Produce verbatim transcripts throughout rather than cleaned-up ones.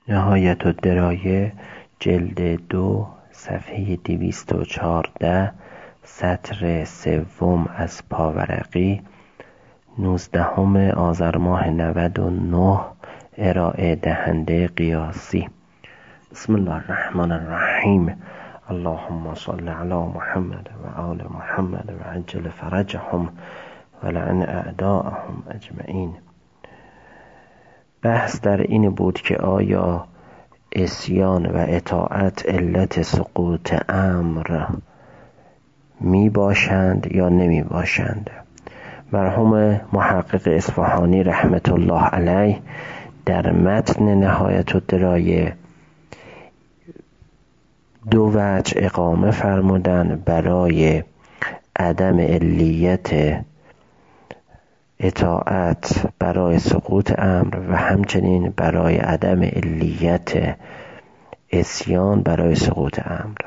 نهایت الدرایه جلد دو صفحه دویست و چهارده سطر سوم از پاورقی نوزدهم آذر ماه نود و نه ارائه دهنده قیاسی. بسم الله الرحمن الرحیم. اللهم صل علی محمد و آل محمد و عجل فرجهم و لعن اعداءهم اجمعین. بحث در این بود که آیا عصیان و اطاعت علت سقوط امر می باشند یا نمی باشند. مرحوم محقق اصفهانی رحمت الله علیه در متن نهایت الدرایه دو وجه اقامه فرمودن برای عدم علیت اطاعت برای سقوط امر و همچنین برای عدم علیت عصیان برای سقوط امر.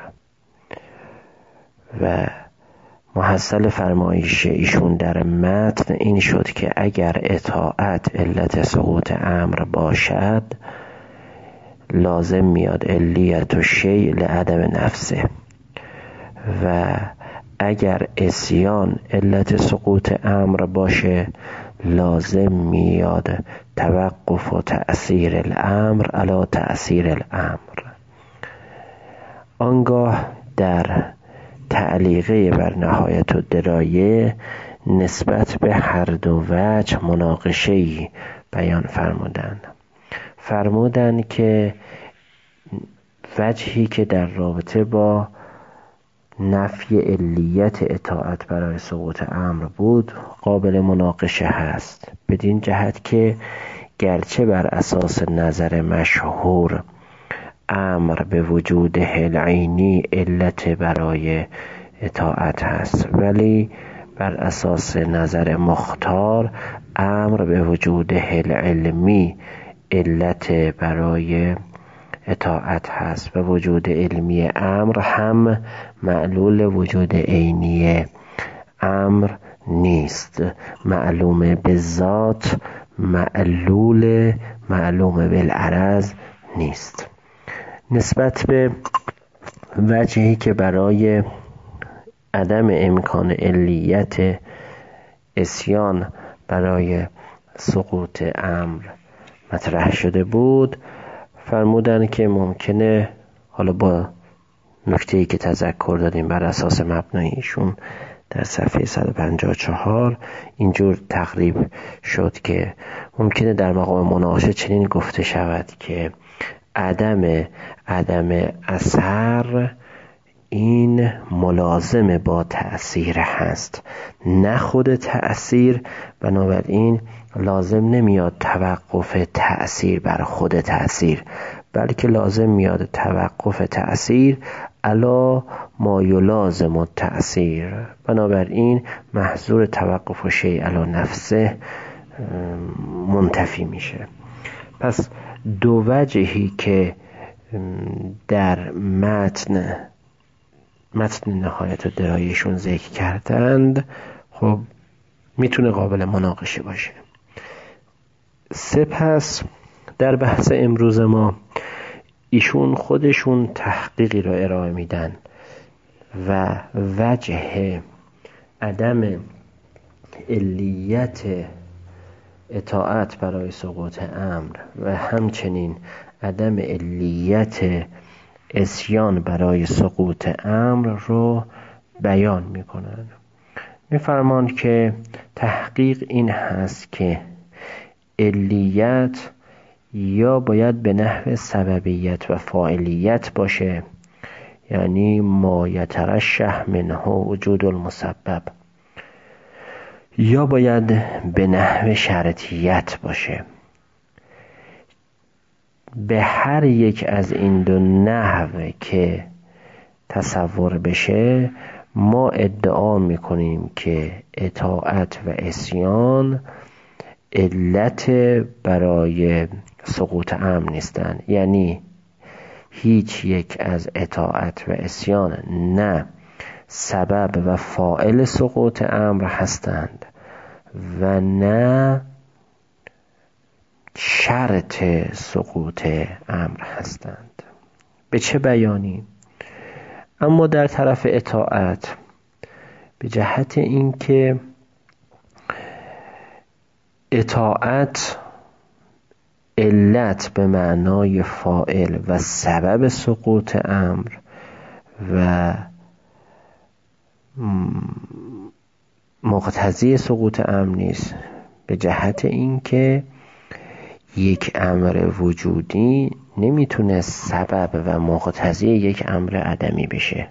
و محصل فرمایش ایشون در متن این شد که اگر اطاعت علت سقوط امر باشد لازم میاد علیت و شیء لعدم نفسه، و اگر عصیان علت سقوط امر باشه لازم میاد توقف و تأثیر الامر علی تأثیر الامر. آنگاه در تعلیقه بر نهایت الدرایه نسبت به هر دو وجه مناقشه‌ای بیان فرمودند. فرمودند که وجهی که در رابطه با نفی علیت اطاعت برای سقوط امر بود قابل مناقشه هست، بدین جهت که گرچه بر اساس نظر مشهور امر به وجود العینی علت برای اطاعت هست، ولی بر اساس نظر مختار امر به وجود العلمی علت برای اطاعت هست و وجود علمی امر هم معلول وجود عینی امر نیست. معلوم به ذات معلول معلوم بالعرض نیست. نسبت به وجهی که برای عدم امکان علیت عصیان برای سقوط امر مطرح شده بود فرمودن که ممکنه، حالا با نکته‌ای که تذکر دادیم بر اساس مبناییشون در صفحه صد و پنجاه و چهار اینجور تقریب شد که ممکنه در مقام مناقشه چنین گفته شود که عدم عدم اثر این ملازم با تأثیر هست، نه خود تأثیر، بنابراین لازم نمیاد توقف تأثیر بر خود تأثیر، بلکه لازم میاد توقف تأثیر علا ما یلازم التأثیر، بنابراین محظور توقف و شیء علی نفسه منتفی میشه. پس دو وجهی که در متن متن نهایت الدرایهشون ذکر کردند خب میتونه قابل مناقشه باشه. سپس در بحث امروز ما ایشون خودشون تحقیقی را ارائه میدن و وجه عدم علیت اطاعت برای سقوط امر و همچنین عدم علیت عصیان برای سقوط امر رو بیان میکنن. میفرمان که تحقیق این هست که علیت یا باید به نحو سببیت و فاعلیت باشه، یعنی ما یترشح منه وجود المسبب، یا باید به نحو شرطیت باشه. به هر یک از این دو نحو که تصور بشه ما ادعا میکنیم که اطاعت و عصیان علت برای سقوط امر نیستند، یعنی هیچ یک از اطاعت و عصیان نه سبب و فاعل سقوط امر هستند و نه شرط سقوط امر هستند. به چه بیانی؟ اما در طرف اطاعت به جهت اینکه اطاعت علت به معنای فاعل و سبب سقوط امر و مقتضی سقوط امر نیست، به جهت اینکه یک امر وجودی نمیتونه سبب و مقتضی یک امر عدمی بشه.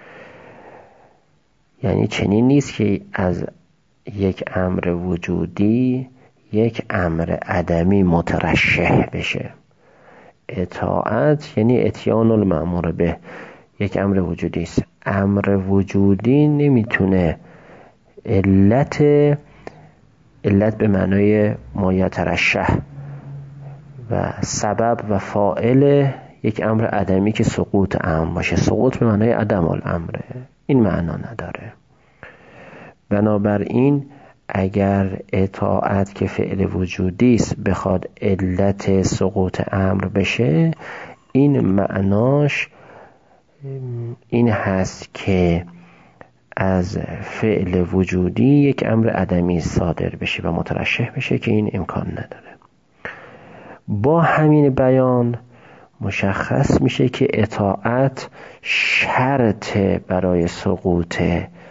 یعنی چنین نیست که از یک امر وجودی یک امر عدمی مترشح بشه. اطاعت یعنی اتیان المأمور به، یک امر وجودی است. امر وجودی نمیتونه علت علت به معنای ما یترشح و سبب و فاعل یک امر عدمی که سقوط امر باشه. سقوط به معنای عدم الامره، این معنا نداره. بنابراین اگر اطاعت که فعل وجودی است بخواد علت سقوط امر بشه، این معناش این هست که از فعل وجودی یک امر عدمی صادر بشه و مترشح بشه که این امکان نداره. با همین بیان مشخص میشه که اطاعت شرط برای سقوط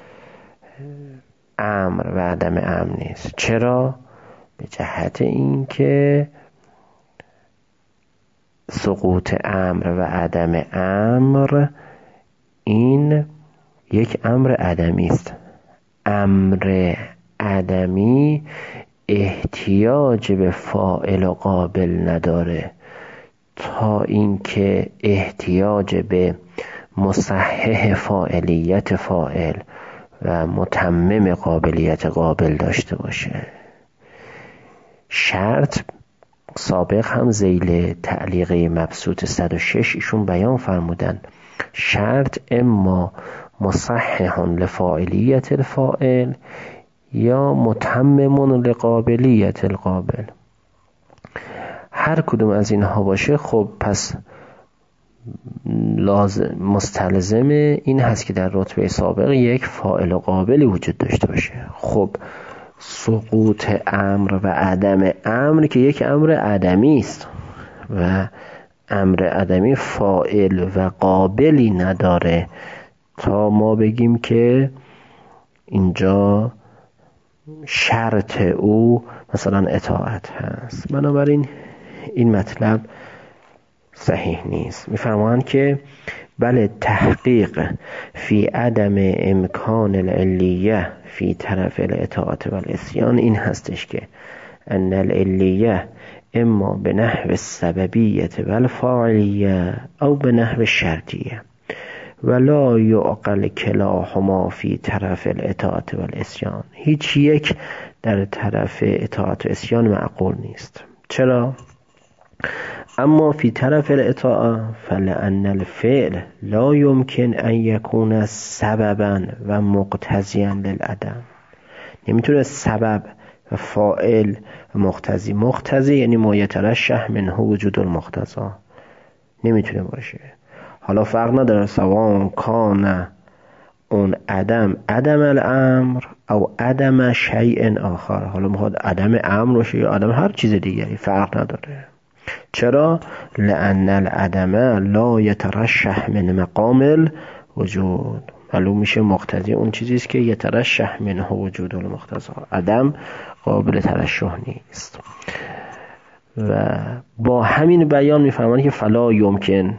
امر و عدم امر نیست. چرا؟ به جهت این که سقوط امر و عدم امر این یک امر عدمی است. امر عدمی احتیاج به فاعل و قابل نداره تا اینکه احتیاج به مصحح فاعلیت فاعل و متمم قابلیت قابل داشته باشه. شرط سابق هم ذیل تعلیقه مبسوط صد و شش ایشون بیان فرمودن، شرط اما مصحح لفاعلیت الفاعل یا متمم لقابلیت القابل. هر کدوم از اینها باشه خب پس لازم مستلزم این هست که در رتبه سابق یک فاعل و قابلی وجود داشته باشه. خب سقوط امر و عدم امر که یک امر عدمی است و امر عدمی فاعل و قابلی نداره تا ما بگیم که اینجا شرط او مثلا اطاعت هست. بنابراین این مطلب صحیح نیست. میفرمایند که بله تحقیق فی عدم امکان العلیه فی طرف الاطاعت و الاسیان این هستش که ان العلیه اما به نحو السببیت و الفاعلیه او به نحو الشرطیه ولا یعقل کلاهما فی طرف الاطاعت و الاسیان. هیچ یک در طرف اطاعت و اسیان معقول نیست. چرا؟ اما فی طرف الاطاعه فلان الفعل لا يمكن ان يكون سببا و مقتضیا للعدم. نمیتونه سبب و فاعل و مقتضی، مقتضی یعنی ما یترشح منه وجود المقتضی، نمیتونه باشه. حالا فرق نداره سواء کان اون عدم عدم الامر او عدم شیء آخر، حالا میخواد عدم امر باشه یا عدم هر چیز دیگری، فرق نداره. چرا؟ لأن العدم لا يترشح من مقام الوجود. معلوم میشه مقتضی اون چیزی است که یترشح منه وجود المقتضی، عدم قابل ترشح نیست. و با همین بیان میفهمن که فلا یمکن،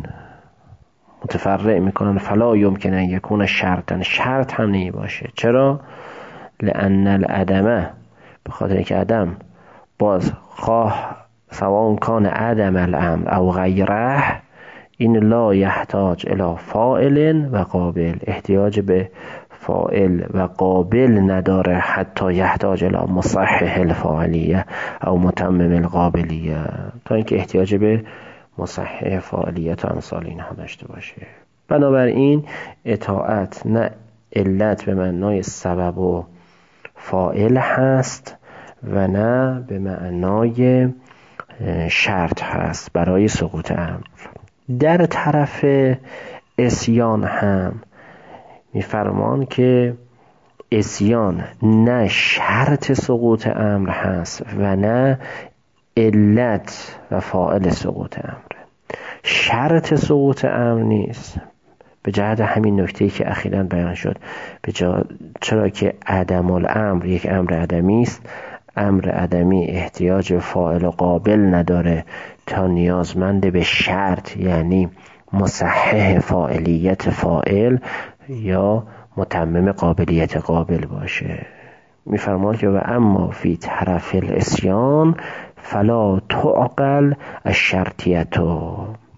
متفرع میکنن فلا یمکن ان یکون شرطا، شرط هم نمی باشه. چرا؟ لأن العدم، به خاطر که عدم باز خواه سواء کان عدم الامر او غیره این لا یحتاج الی فاعل و قابل، احتیاج به فاعل و قابل نداره حتی یحتاج الی مصحح الفاعلیه او متمم القابلیه، تا اینکه احتیاج به مصحح فاعلیت و امثال اینها داشته باشه. بنابراین اطاعت نه علت به معنای سبب و فاعل هست و نه به معنای شرط هست برای سقوط امر. در طرف عصیان هم میفرمان که عصیان نه شرط سقوط امر هست و نه علت و فاعل سقوط امر. شرط سقوط امر نیست به جهت همین نکته‌ای که اخیراً بیان شد، به جا... چرا که عدم الامر یک امر عدمی است. امر عدمی احتیاج به فاعل قابل نداره تا نیازمند به شرط، یعنی مصحح فاعلیت فاعل یا متمم قابلیت قابل باشه. میفرماد که و اما فی طرف العصیان فلا تعقل الشرطیتو.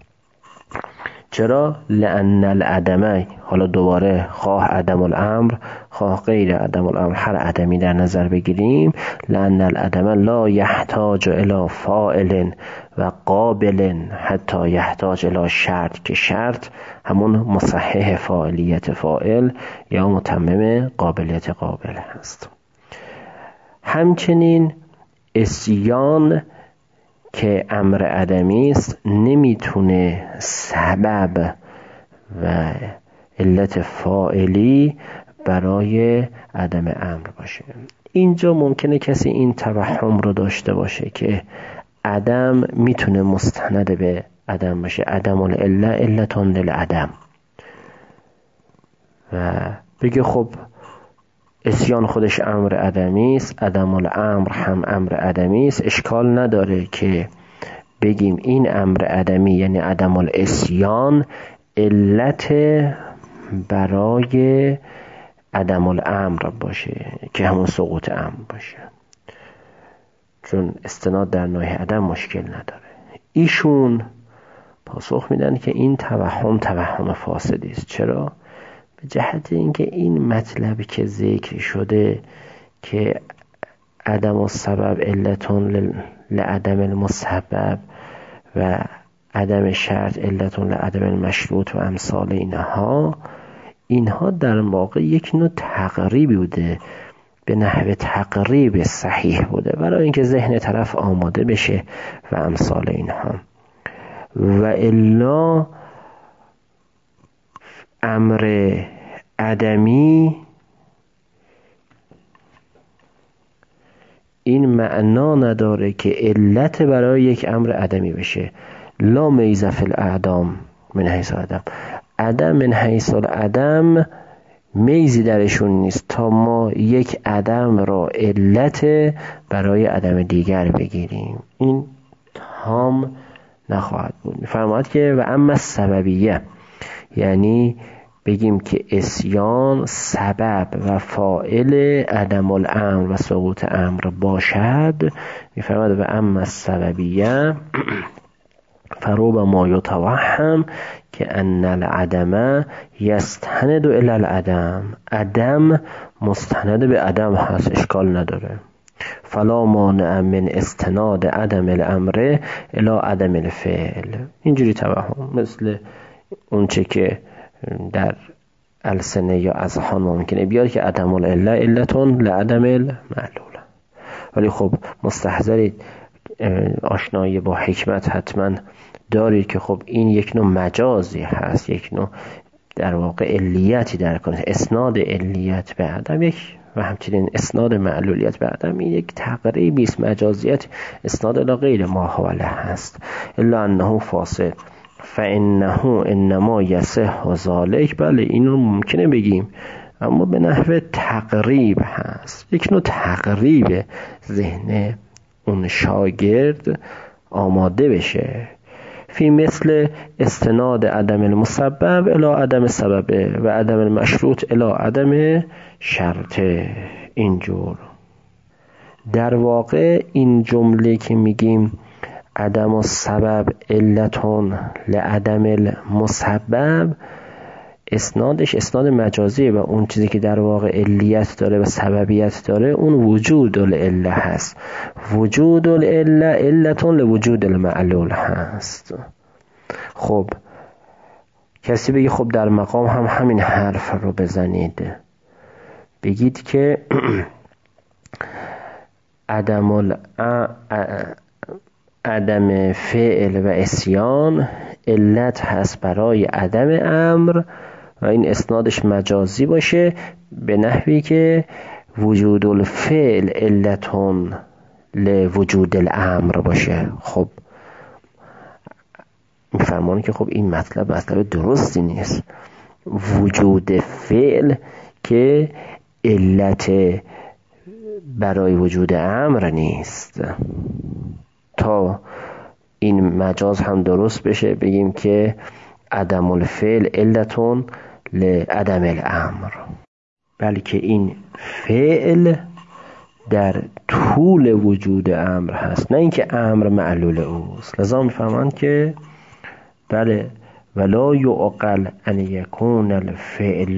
چرا؟ لأن العدمه، حالا دوباره خواه عدم الامر خواه غیر عدم الامر هر عدمی در نظر بگیریم، لأن العدمه لا یحتاج الی فاعل و قابل حتی یحتاج الی شرط، که شرط همون مصحح فاعلیت فاعل یا متمم قابلیت قابل هست. همچنین عصیان که امر عدمی است نمیتونه سبب و علت فاعلی برای عدم امر باشه. اینجا ممکنه کسی این توهم رو داشته باشه که عدم میتونه مستند به عدم باشه، عدم العله علتون للعدم، و بگه خب عصیان خودش امر عدمی است، عدم الامر هم امر عدمی است، اشکال نداره که بگیم این امر عدمی یعنی عدم العصیان علت برای عدم الامر باشه که همون سقوط امر باشه، چون استناد در نوع عدم مشکل نداره. ایشون پاسخ میدن که این توهم توهم فاسدی است. چرا؟ به جهت اینکه این مطلبی که ذکر شده که عدم السبب علتون لعدم المسبب و عدم شرط علتون لعدم المشروط و امثال اینها، اینها در واقع یک نوع تقریبی بوده، به نحو تقریب صحیح بوده برای اینکه ذهن طرف آماده بشه و امثال اینها، و الا امر عدمی این معنا نداره که علت برای یک امر عدمی بشه. لا میزه فی الاعدام من حیث العدم، عدم من حیث العدم میزی درشون نیست تا ما یک عدم را علت برای عدم دیگر بگیریم، این تام نخواهد بود. میفرماید که و اما سببیه، یعنی بگیم که عصیان سبب و فاعل عدم الامر و سقوط امر باشد، میفرماید و اما السببیه فروب ما یتوهم که ان العدم یستند الی العدم، عدم مستند به عدم هست، اشکال نداره. فلا مانع من استناد عدم الامر الی عدم الفعل. اینجوری توهم، مثل اون چه که در السنه یا اذهان ممکنه بیاد که عدم العله علتون لعدم المعلول، ولی خب مستحضرید آشنایی با حکمت حتما دارید که خب این یک نوع مجازی هست، یک نوع در واقع علیتی در کنه، اسناد علیت به عدم یک و همچنین اسناد معلولیت به عدم، این یک تقریبی است، مجازیت اسناد الی غیر ما حواله هست. الا انه فاسد فانه انما یصح ذلک، بله اینو ممکنه بگیم اما به نحو تقریب هست، یک نوع تقریب ذهن اون شاگرد آماده بشه. فی مثل استناد عدم المسبب الی عدم سبب و عدم المشروط الی عدم شرط. اینجور در واقع این جمله که میگیم عدم السبب علتون لعدم المسبب، اسنادش اسناد مجازیه و اون چیزی که در واقع علیت داره و سببیت داره اون وجود العله هست. وجود العله علتون لوجود المعلول هست. خب کسی بگی خب در مقام هم همین حرف رو بزنید، بگید که عدم ال عدم فعل و اسیان علت هست برای عدم امر و این اسنادش مجازی باشه، به نحوی که وجود الفعل علتون لوجود الامر باشه. خب میفرمانه که خب این مطلب مطلب درستی نیست. وجود فعل که علت برای وجود امر نیست. تا این مجاز هم درست بشه بگیم که عدم الفعل علتون لعدم الامر، بلکه این فعل در طول وجود امر هست، نه اینکه امر معلول اوست. لذا میفهمند که بله ولا یعقل ان یکون الفعل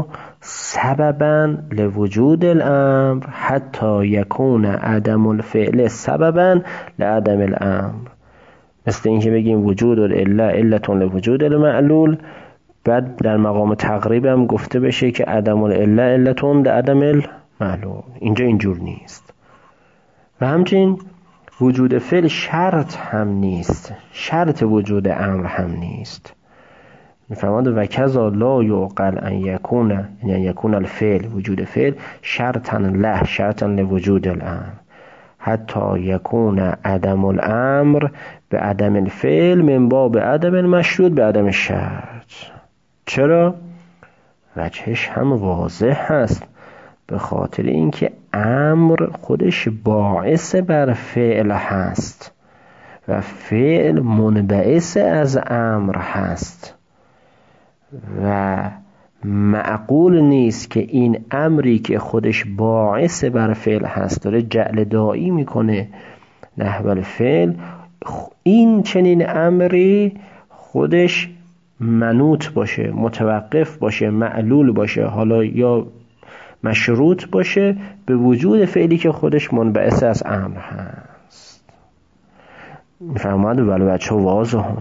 سببا لوجود الامر حتی یکون عدم الفعل سببا لعدم الامر. مثل اینکه بگیم وجود العله علتون لوجود المعلول، بعد در مقام تقریب هم گفته بشه که عدم العله علتون لعدم المعلول. اینجا اینجور نیست. و همچنین وجود فعل شرط هم نیست، شرط وجود امر هم نیست. میفرماند و کذا لا یعقل ان یکون یعنی یکون الفعل وجود فعل شرطا له شرطا لوجود الامر حتی یکون عدم الامر به عدم الفعل من باب عدم المشروط به عدم الشرط. چرا؟ وجهش هم واضح هست، به خاطر اینکه امر خودش باعث بر فعل هست و فعل منبعث از امر هست و معقول نیست که این امری که خودش باعث بر فعل هست داره جعل داعی میکنه نحو الفعل، این چنین امری خودش منوط باشه، متوقف باشه، معلول باشه، حالا یا مشروط باشه به وجود فعلی که خودش منبعث از امر هست. میفرماد ولو بچه واضحون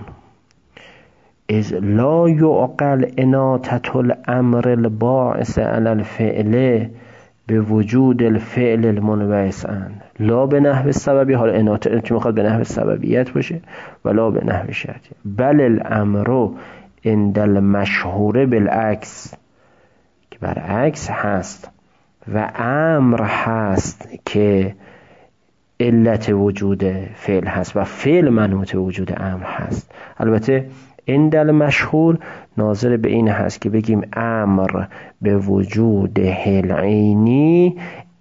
از لا یعقل اناطة الامر الباعث علی الفعل به وجود الفعل المنبعث ان لا به نحو سببی، حالا اناطه که میخواد به نحو سببیت باشه ولا به نحو شرطی، بل الامر عند المشهور بالعکس که برعکس هست و امر هست که علت وجود فعل هست و فعل منوط وجود امر هست. البته عند المشهور ناظر به این هست که بگیم امر به وجود العینی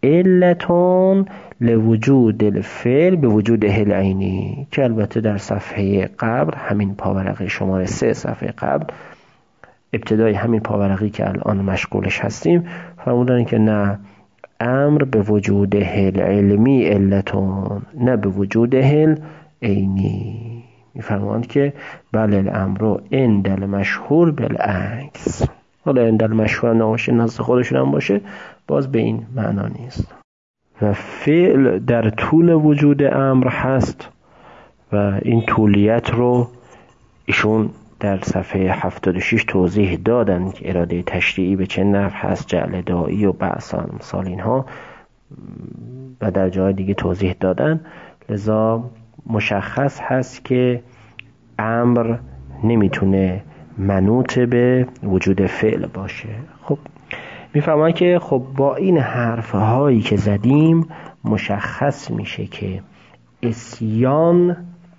علتون لوجود الفعل به وجود العینی، که البته در صفحه قبل همین پاورقی شماره سه صفحه قبل ابتدای همین پاورقی که الان مشغولش هستیم فرمودن که نه، امر به وجود العلمی علتون نه به وجود العینی. میفرمایند که بله الامر عند المشهور بالعکس. حالا عند المشهور نباشه نزد خودشون هم باشه باز به این معنا نیست. و فعل در طول وجود امر هست و این طولیت رو ایشون در صفحه هفتاد و شش توضیح دادن که اراده تشریعی به چه نحو هست، جعل داعی و بعث امثال اینها و در جای دیگه توضیح دادن. لذا مشخص هست که امر نمیتونه منوط به وجود فعل باشه. خب میفهمم که خب با این حرف هایی که زدیم مشخص میشه که اسیان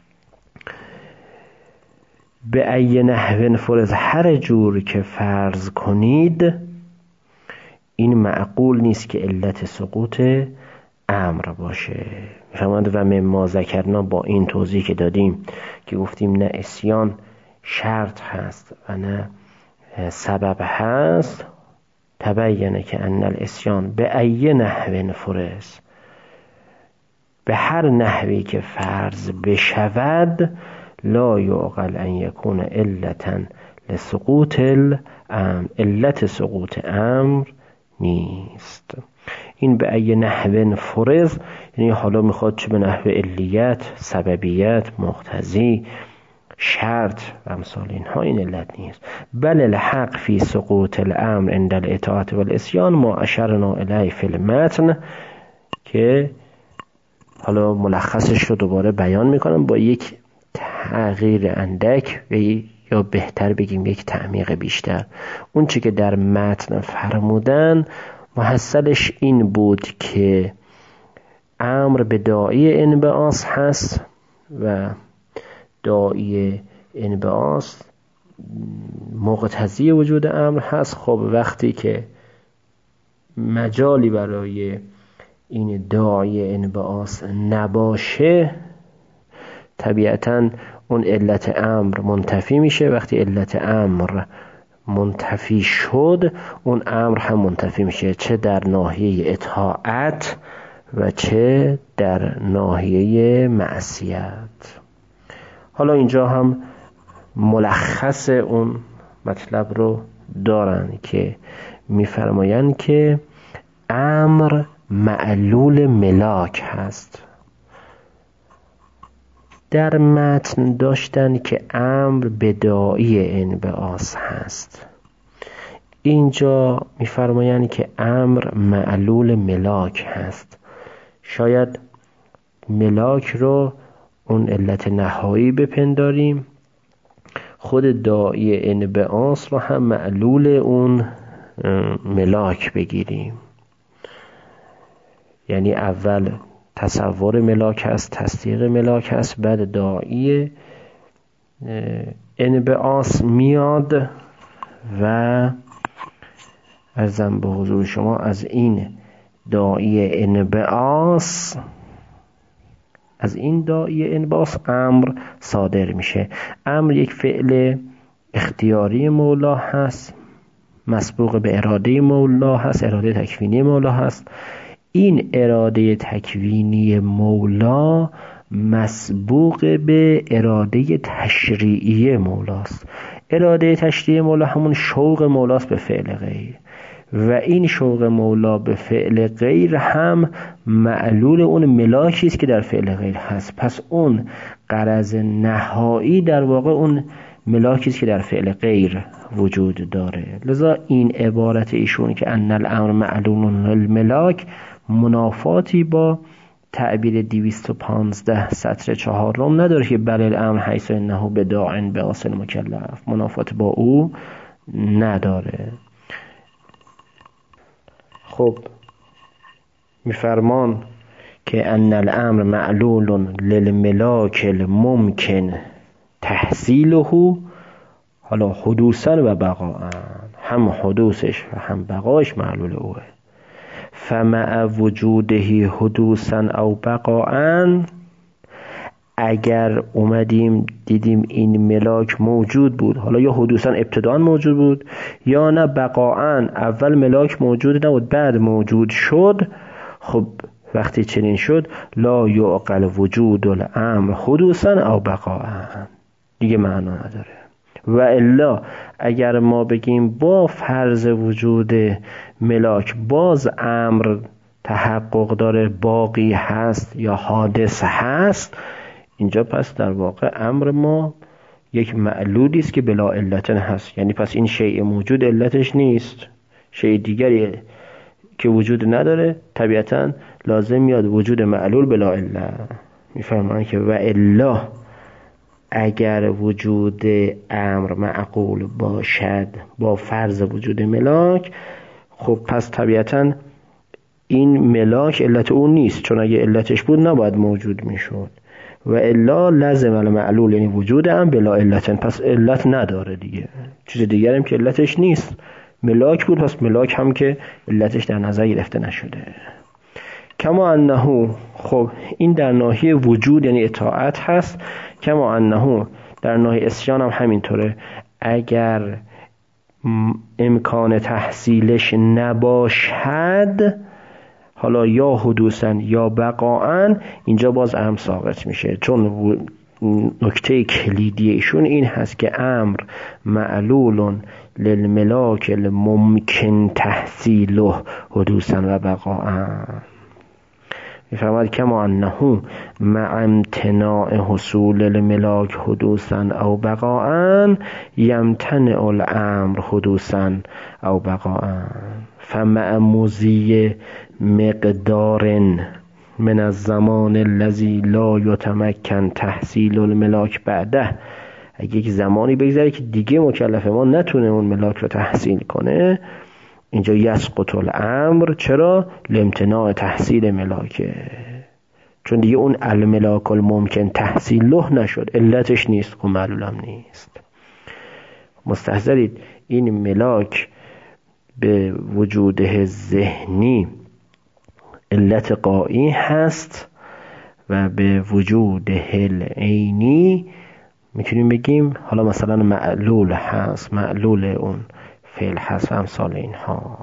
به ای نحو فرض هر جور که فرض کنید این معقول نیست که علت سقوط امر باشه. میفهمند و مما ذکرنا با این توضیح که دادیم که گفتیم نه اسیان شرط هست و نه سبب هست، تبینه که ان الاسیان به ای نحو فرض به هر نحوی که فرض بشود لا یعقل ان یکون علتا لسقوط الامر، علت سقوط امر نیست. این به ای نحو فرض یعنی حالا میخواد چه به نحو علیت، سببیت، مقتضی، شرط و امثال اینها، این علت نیست. بل الحق فی سقوط الامر عند الاطاعت والاسیان ما اشرنا الیه فی المتن، که حالا ملخصش رو دوباره بیان میکنم با یک تغییر اندک و یا بهتر بگیم یک تعمیق بیشتر. اون چی که در متن فرمودن محصلش این بود که امر به داعی انبعاث هست و داعی انبعاث مقتضی وجود امر هست. خب وقتی که مجالی برای این داعی انبعاث نباشه طبیعتاً اون علت امر منتفی میشه. وقتی علت امر منتفی شد اون امر هم منتفی میشه، چه در ناحیه اطاعت و چه در ناحیه معصیت. حالا اینجا هم ملخص اون مطلب رو دارن که میفرمایند که امر معلول ملاک هست. در متن داشتن که امر بداعی انبعاث هست، اینجا میفرمایند که امر معلول ملاک هست. شاید ملاک رو اون علت نهایی بپنداریم، خود داعی انبعاث رو هم معلول اون ملاک بگیریم. یعنی اول تصور ملاک هست، تصدیق ملاک هست، بعد داعی انبعاث میاد و عرضم به حضور شما از این داعی انبعاث از این داعی انبعاث امر صادر میشه. امر یک فعل اختیاری مولا هست، مسبوق به اراده مولا هست، اراده تکوینی مولا هست. این اراده تکوینی مولا مسبوق به اراده تشریعی مولاست. اراده تشریعی مولا همون شوق مولاست به فعل غیر و این شوق مولا به فعل غیر هم معلول اون ملاکی است که در فعل غیر هست. پس اون غرض نهایی در واقع اون ملاکی است که در فعل غیر وجود داره. لذا این عبارت ایشون که ان الامر معلول للملاک منافاتی با تعبیر دویست و پانزده سطر چهارم نداره که بل الامر حیث انه بداع باصل مکلف، منافات با او نداره. خب میفرمان که ان الامر معلول للملاک الممکن تحصیله، حالا حدوثا و بقاء، هم حدوثش و هم بقایش معلول اوه. فمع وجوده حدوثا او بقاء، اگر اومدیم دیدیم این ملاک موجود بود، حالا یا حدوثا ابتداء موجود بود یا نه بقاء، اول ملاک موجود نبود بعد موجود شد، خب وقتی چنین شد لا یعقل وجود الامر حدوثا او بقاء، دیگه معنا نداره. و الا اگر ما بگیم با فرض وجود ملاک باز امر تحقق داره، باقی هست یا حادث هست، اینجا پس در واقع امر ما یک معلولی است که بلا علت هست. یعنی پس این شیء موجود علتش نیست، شیء دیگری که وجود نداره، طبیعتا لازم میاد وجود معلول بلا علت. میفهمن که و الا اگر وجود امر معقول باشد با فرض وجود ملاک، خب پس طبیعتا این ملاک علت اون نیست، چون اگه علتش بود نباید موجود میشد. و الا لازم المعلول یعنی وجود هم بلا علت، پس علت نداره دیگه، چیز دیگر هم که علتش نیست. ملاک بود پس ملاک هم که علتش در نظر گرفته نشده. کما انه، خب این در ناحیه وجود یعنی اطاعت هست. کما انه در ناحیه اسیان هم همینطوره. اگر امکان تحصیلش نباشد، حالا یا حدوثا یا بقاء، اینجا باز امر ساقط میشه. چون نکته کلیدی ایشون این هست که امر معلول للملاک الممکن تحصیله حدوثا و بقاء. میفرماید کما انه مع امتناع حصول الملاک حدوثا او بقاء یمتنع الامر حدوثا او بقاء. فمع مضی مقدار من الزمان الذی لا یتمکن تحصیل الملاک بعده، اگه یک زمانی بگذره که دیگه مکلف ما نتونه اون ملاک رو تحصیل کنه، اینجا یسقط الامر. چرا؟ لامتناع تحصیل ملاکه، چون دیگه اون الملاک الممکن تحصیل له نشد، علتش نیست، خب معلولم نیست. مستحضرید این ملاک به وجوده ذهنی علت قایی هست و به وجوده عینی میتونیم بگیم حالا مثلا معلول هست، معلول اون فعل هست و امثال اینها.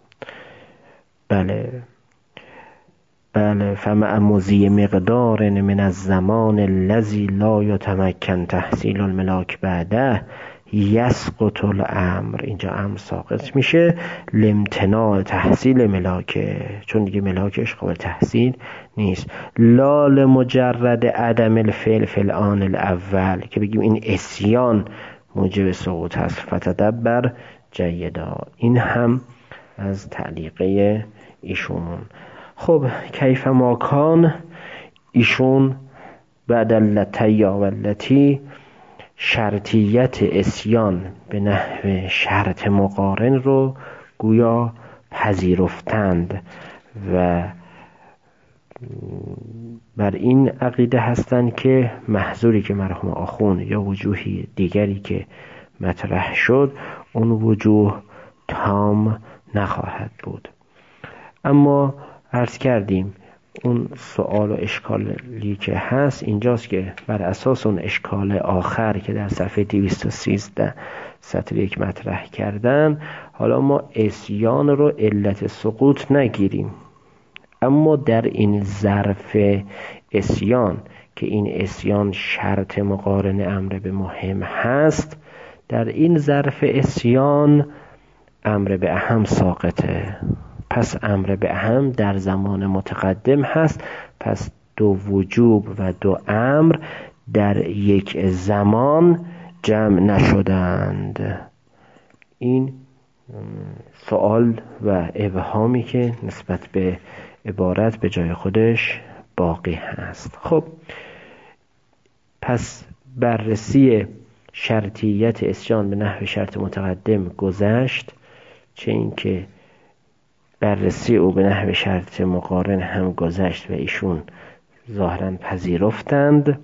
بله بله فمع مضی مقدار من الزمان الذی لا یتمکن تحصیل الملاک بعده یسقط الامر. اینجا امر ساقط میشه لامتناع تحصیل ملاکه، چون دیگه ملاکش قابل تحصیل نیست. لا لمجرد عدم الفعل فی الآن الاول، که بگیم این عصیان موجب سقوط هست. فتدبر جیدا. این هم از تعلیقه ایشون. خب کیف ما کان، ایشون بعد اللتی و اللتی شرطیت عصیان به نحو شرط مقارن رو گویا پذیرفتند و بر این عقیده هستند که محظوری که مرحوم آخوند یا وجوهی دیگری که مطرح شد اون وجوه تام نخواهد بود. اما عرض کردیم اون سوال و اشکالی که هست اینجاست که بر اساس اون اشکال آخر که در صفحه دویست و سیزده سطر یک مطرح کردن، حالا ما عصیان رو علت سقوط نگیریم، اما در این ظرف عصیان که این عصیان شرط مقارن امر به مهم هست، در این ظرف عصیان امر به اهم ساقطه. پس امر به اهم در زمان متقدم هست، پس دو وجوب و دو امر در یک زمان جمع نشدند. این سوال و ابهامی که نسبت به عبارت به جای خودش باقی هست. خب پس بررسی شرطیت عصیان به نحو شرط متقدم گذشت، چه این که بررسی او به نحو شرط مقارن هم گذشت و ایشون ظاهراً پذیرفتند.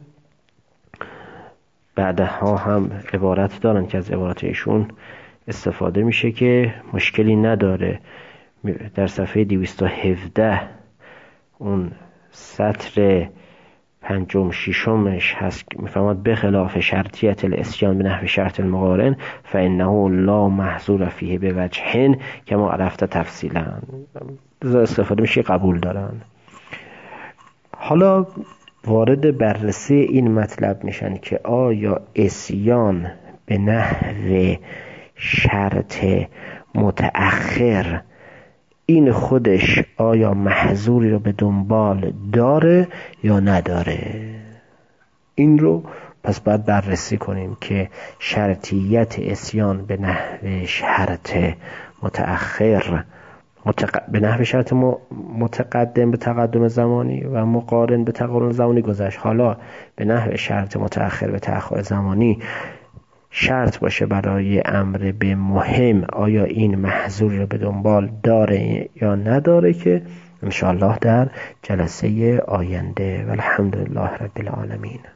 بعدها هم عبارت دارن که از عبارت ایشون استفاده میشه که مشکلی نداره. در صفحه دویست و هفده اون سطر پنجم ششمش هست، میفهمد به خلاف شرطیت الاسیان به نحو شرط المقارن فانه لا محظور فیه به وجهن که ما عرفت تفصیلا استفاده میشه، قبول دارن. حالا وارد بررسی این مطلب میشن که آیا اسیان به نحو شرط متأخر این خودش آیا محظوری رو به دنبال داره یا نداره؟ این رو پس باید بررسی کنیم که شرطیت اسیان به نحو شرط متأخر متق... به نحو شرط متقدم به تقدم زمانی و مقارن به تقارن زمانی گذشت. حالا به نحو شرط متأخر به تأخر زمانی شرط باشه برای امر به مهم، آیا این محظور رو به دنبال داره یا نداره، که انشاءالله در جلسه آینده. والحمدلله رب العالمین.